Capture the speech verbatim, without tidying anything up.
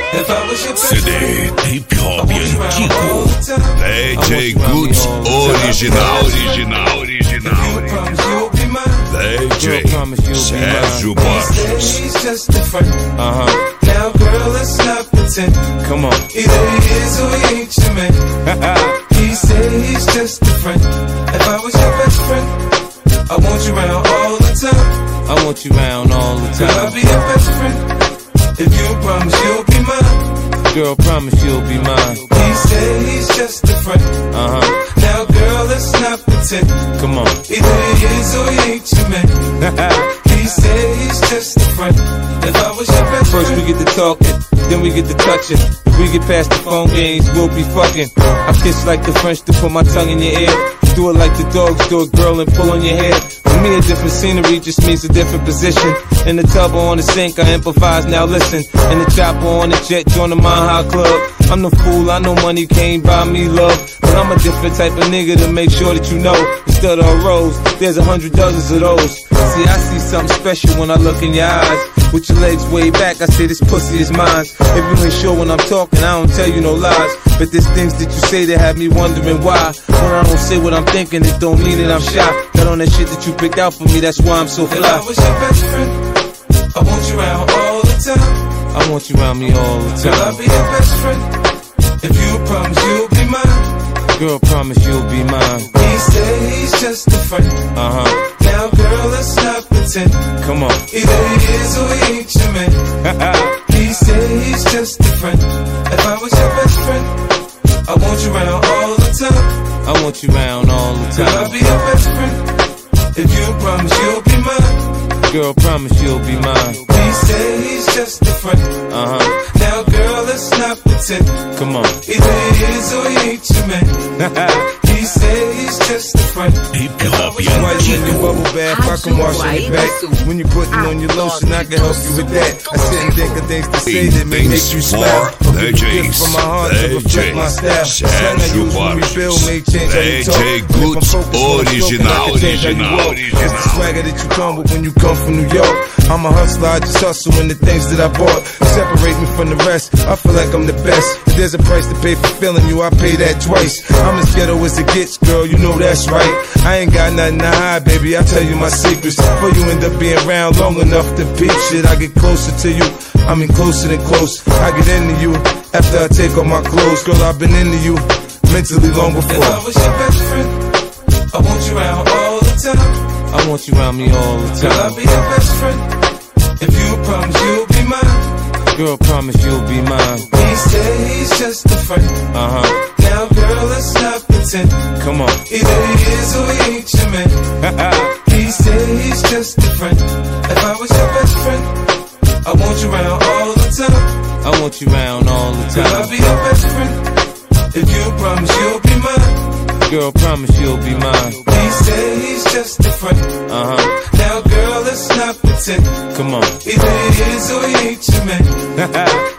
C D Hip Hop antigo, D J Goods original, original, original, D J Sérgio Borges. Uh-huh. Now girl, let's not pretend. Come on. Either he is or he ain't your man. He said he's just a friend. If I was your best friend, I want you around all the time. I want you around all the time. Girl, I'll be your best friend. If you promise you'll be mine. Girl, promise you'll be mine. He said he's just a friend. Uh-huh. Now girl, let's not pretend. Come on. Either he is or he ain't your man. He said he's just a friend. If I was your best friend. First we get to talking, then we get to touching. If we get past the phone games, we'll be fucking. I kiss like the French to put my tongue in your ear. Do it like the dogs do it, girl, and pull on your hair. For me, a different scenery just means a different position. In the tub or on the sink, I improvise, now listen. In the chopper on the jet, join the Mile High Club. I'm the fool, I know money can't buy me love. But I'm a different type of nigga to make sure that you know. Instead of a rose, there's a hundred dozens of those. See, I see something special when I look in your eyes. With your legs way back, I say this pussy is mine. If you ain't sure when I'm talking, I don't tell you no lies. But there's things that you say that have me wondering why. When I don't say what I'm thinking, it don't mean that I'm shy. Got on that shit that you picked out for me, that's why I'm so fly. If I was your best friend, I want you around all the time. I want you around me all the time. Girl, I'll be your best friend. If you promise you'll be mine. Girl, promise you'll be mine. He said he's just a friend. Uh-huh. Now girl, let's not pretend. Come on. Either he is or he ain't your man. He said he's just a friend. If I was your best friend, I want you around all the time. I want you around all the time. Girl, I'll be your best friend. If you promise you'll be mine. Girl, promise you'll be mine. He said he's just a friend. Uh-huh. Now girl, let's not pretend. Come on. Either he is or he ain't your man. He said he's just a friend. Hip Hop in your bubble bath, I can wash on your back. When you're putting on your lotion, I can help you with that. I sit and think of things to say that may make you smile. D J from my heart to reflect my style. Sérgio Borges, D J Goods original, original, It's the swagger that you come with when you come from New York. I'm a hustler, I just hustle in the things that I bought. Separate me from the rest, I feel like I'm the best. If there's a price to pay for feeling you, I pay that twice. I'm as ghetto as it gets, girl, you know that's right. I ain't got nothing to hide, baby, I tell you my secrets. Before you end up being around long enough to peep shit, I get closer to you, I mean closer than close. I get into you, after I take off my clothes. Girl, I've been into you, mentally long before. If I was your best friend, I want you around all the time. I want you around me all the time. Girl, I'll be your best friend. If you promise you'll be mine. Girl, promise you'll be mine. He said he's just a friend. Uh-huh. Now girl, let's not pretend. Come on. Either he is or he ain't your man. He said he's just a friend. If I was your best friend, I want you around all the time. I want you around all the time. Girl, I'll be your best friend. If you promise you'll be mine. Girl, promise you'll be mine. He said he's just a friend. Uh-huh. Now girl, let's not pretend. Come on. Either he is or he ain't your man.